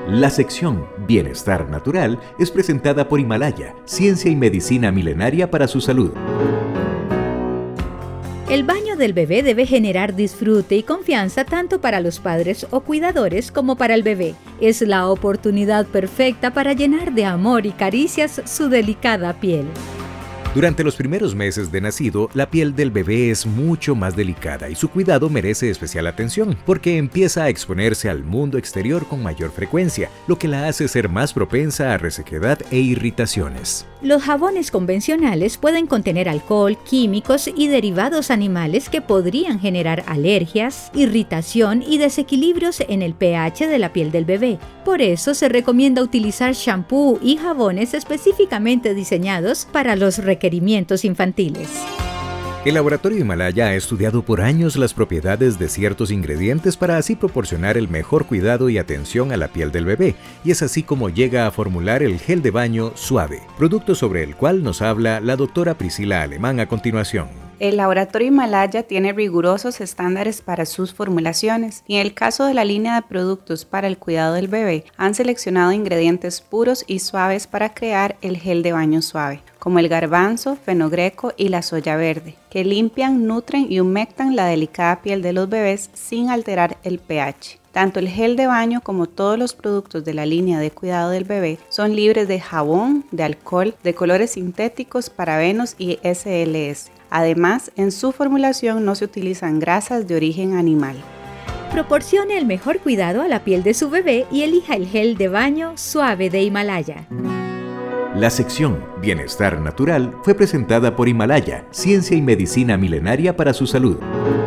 La sección Bienestar Natural es presentada por Himalaya, ciencia y medicina milenaria para su salud. El baño del bebé debe generar disfrute y confianza tanto para los padres o cuidadores como para el bebé. Es la oportunidad perfecta para llenar de amor y caricias su delicada piel. Durante los primeros meses de nacido, la piel del bebé es mucho más delicada y su cuidado merece especial atención porque empieza a exponerse al mundo exterior con mayor frecuencia, lo que la hace ser más propensa a resequedad e irritaciones. Los jabones convencionales pueden contener alcohol, químicos y derivados animales que podrían generar alergias, irritación y desequilibrios en el pH de la piel del bebé. Por eso se recomienda utilizar shampoo y jabones específicamente diseñados para los requerimientos infantiles. El laboratorio Himalaya ha estudiado por años las propiedades de ciertos ingredientes para así proporcionar el mejor cuidado y atención a la piel del bebé, y es así como llega a formular el gel de baño suave, producto sobre el cual nos habla la doctora Priscila Alemán a continuación. El laboratorio Himalaya tiene rigurosos estándares para sus formulaciones y en el caso de la línea de productos para el cuidado del bebé han seleccionado ingredientes puros y suaves para crear el gel de baño suave, como el garbanzo, fenogreco y la soya verde, que limpian, nutren y humectan la delicada piel de los bebés sin alterar el pH. Tanto el gel de baño como todos los productos de la línea de cuidado del bebé son libres de jabón, de alcohol, de colores sintéticos, parabenos y SLS. Además, en su formulación no se utilizan grasas de origen animal. Proporcione el mejor cuidado a la piel de su bebé y elija el gel de baño suave de Himalaya. La sección Bienestar Natural fue presentada por Himalaya, ciencia y medicina milenaria para su salud.